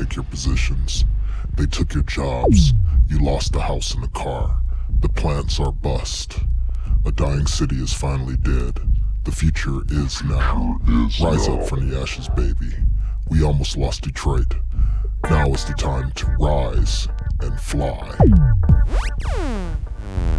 take your positions. They took your jobs. You lost the house and the car. The plants are bust. A dying city is finally dead. The future is now. Rise up from the ashes, baby. We almost lost Detroit. Now is the time to rise and fly.